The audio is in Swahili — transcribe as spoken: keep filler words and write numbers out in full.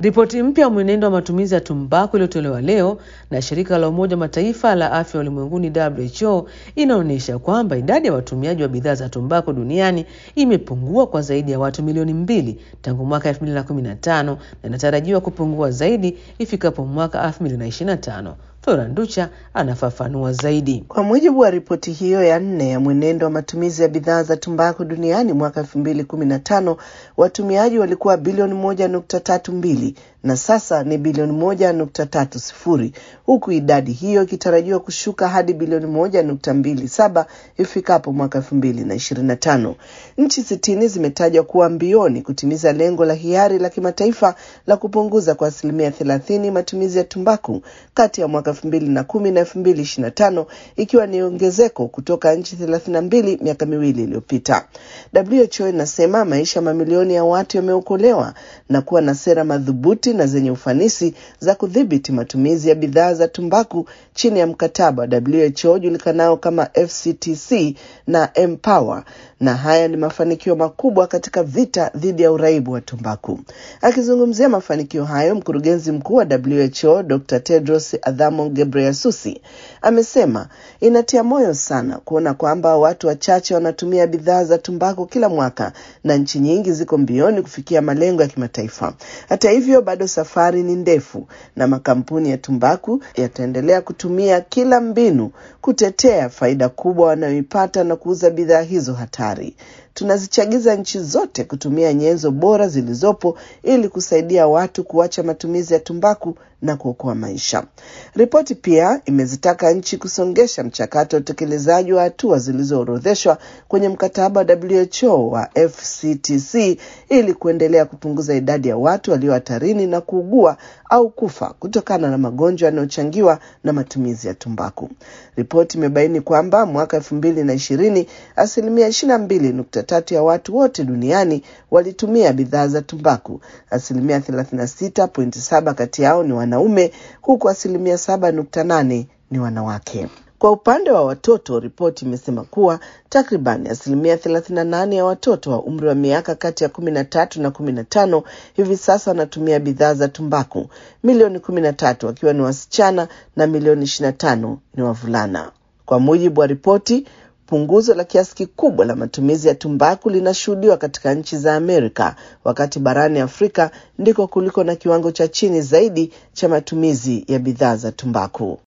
Ripoti mpya ya mwenendo wa matumizi ya tumbaku iliyotolewa leo na shirika la Umoja wa Mataifa la Afya Ulimwenguni W H O inaonyesha kwamba idadi ya watumiaji wa bidhaa za tumbaku duniani imepungua kwa zaidi ya watu milioni mbili tangu mwaka elfu mbili na kumi na tano na inatarajiwa kupungua zaidi ifikapo mwaka elfu mbili na ishirini na tano. Flora Nducha anafafanua zaidi. Kwa mujibu wa ripoti hiyo ya nne ya mwenendo wa matumizi ya bidhaa za tumbaku duniani mwaka elfu mbili kumi na tano, watumiaji walikuwa bilioni moja nukta tatu mbili na sasa ni bilioni moja nukta tatu sifuri, huku idadi hiyo ikitarajiwa kushuka hadi bilioni moja nukta mbili saba ifikapo mwaka elfu mbili na ishirini na tano. Nchi sitini zimetajwa kuwa mbioni kutimiza lengo la hiari la kimataifa la kupunguza kwa asilimia thelathini matumizi ya tumbaku kati ya mwaka elfu mbili na kumi na elfu mbili ishirini na tano, ikiwa ni ongezeko kutoka nchi thelathini na mbili miaka miwili iliyopita. W H O inasema maisha mamilioni ya watu yameokolewa na kuwa na sera madhubuti na zenye ufanisi za kudhibiti matumizi ya bidhaa za tumbaku chini ya mkataba wa W H O julikanao kama F C T C na Empower, na haya ni mafanikio makubwa katika vita dhidi ya uraibu wa tumbaku. Akizungumzia mafanikio hayo, mkurugenzi mkuu wa W H O Doctor Tedros Adhanom Ghebreyesus amesema inatia moyo sana kuona kwamba watu wachache wanatumia bidhaa za tumbaku kila mwaka na nchi nyingi ziko mbioni kufikia malengo ya kimataifa. Hata hivyo, bado safari ni ndefu na makampuni ya tumbaku yataendelea kutumia kila mbinu kutetea faida kubwa wanayoipata na kuuza bidhaa hizo hatari. Tunazichagiza nchi zote kutumia nyenzo bora zilizopo ili kusaidia watu kuacha matumizi ya tumbaku na kuokoa maisha. Ripoti pia imezitaka nchi kusongesha mchakato wa utekelezaji wa hatua zilizoorodheshwa kwenye mkataba wa W H O wa F C T C ili kuendelea kupunguza idadi ya watu walio hatarini na kuugua au kufa kutokana na magonjwa yanayochangiwa na matumizi ya tumbaku. Ripoti imebaini kwamba mwaka elfu mbili na ishirini asilimia ishirini na mbili nukta tatu ya watu wote duniani walitumia bidhaa za tumbaku. Asilimia thelathini na sita nukta saba kati yao ni wanaume, huku asilimia saba nukta nane ni wanawake. Kwa upande wa watoto, ripoti imesema kuwa takriban asilimia thelathini na nane ya watoto wa umri wa miaka kati ya kumi na tatu na kumi na tano hivi sasa wanatumia bidhaa za tumbaku, milioni kumi na tatu wakiwa ni wasichana na milioni ishirini na tano ni wavulana. Kwa mujibu wa ripoti, punguzo la kiasi kikubwa la matumizi ya tumbaku linashuhudiwa katika nchi za Amerika, wakati barani Afrika ndiko kuliko na kiwango cha chini zaidi cha matumizi ya bidhaa za tumbaku.